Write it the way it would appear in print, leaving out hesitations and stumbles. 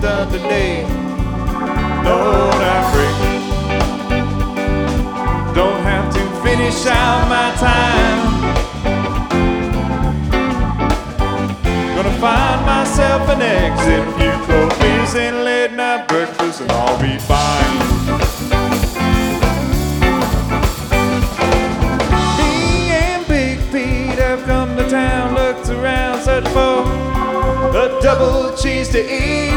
done today. Lord, I pray don't have to finish out my time. Gonna find myself an exit, a few coffees and late night breakfast, and I'll be fine. Me and Big Pete have come to town, looked around, searched for a double cheese to eat.